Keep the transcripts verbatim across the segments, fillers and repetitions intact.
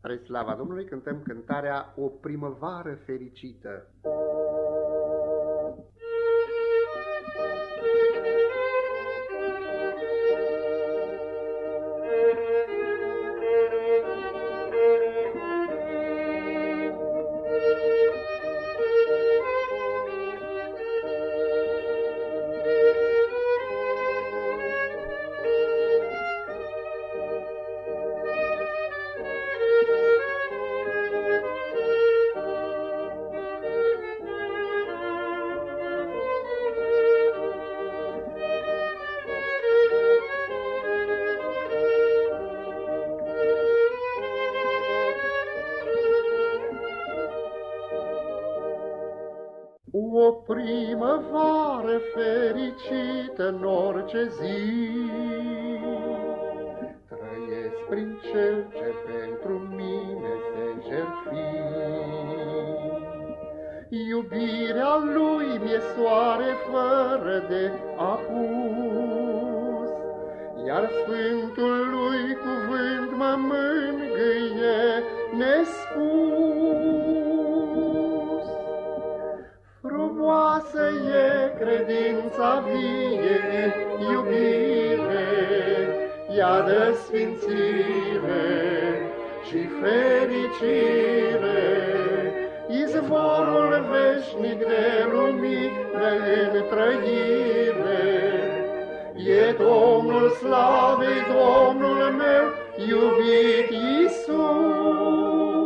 Spre slava Domnului cântăm cântarea O primăvară fericită. O primăvară fericită în orice zi, trăiesc prin Cel ce pentru mine se jertfi. Iubirea Lui mi-e soare fără de apus, iar Sfântul Lui cuvânt mă mângâie nespus. Frumoasă e credința vie în iubire, ea dă sfințire și fericire. Izvorul veșnic de lumină în trăire, e Domnul slavei, Domnul meu, iubit Iisus.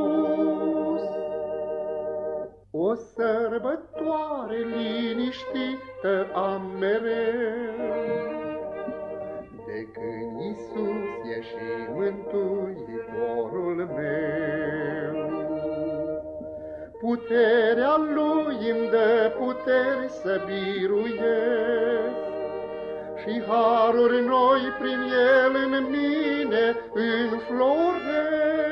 O sărbătoare liniștită am mereu, de când Iisus e și Mântuitorul meu. Puterea Lui îmi dă puteri să biruiesc, și haruri noi prin El în mine înfloresc.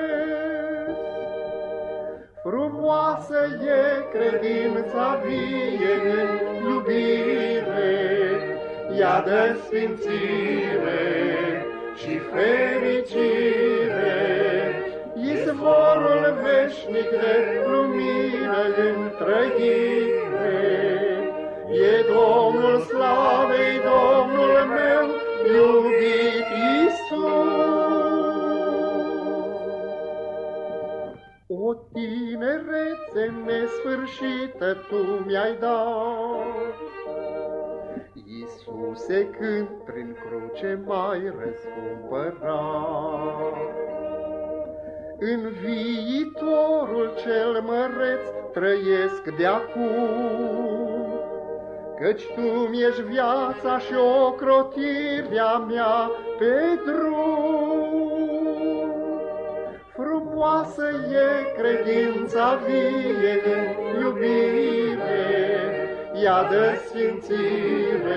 Frumoasă e credința vie în iubire, ea dă sfințire și fericire. Izvorul veșnic de lumină în trăire, e Domnul slavei, Domnul meu, iubit Iisus. O tinerețe nesfârșită Tu mi-ai dat, Iisuse, când prin cruce m-ai răscumpărat. În viitorul cel măreț trăiesc de-acum, căci Tu mi-ești viața și ocrotirea mea pe drum. Frumoasă e credința vie în iubire, ea dă sfințire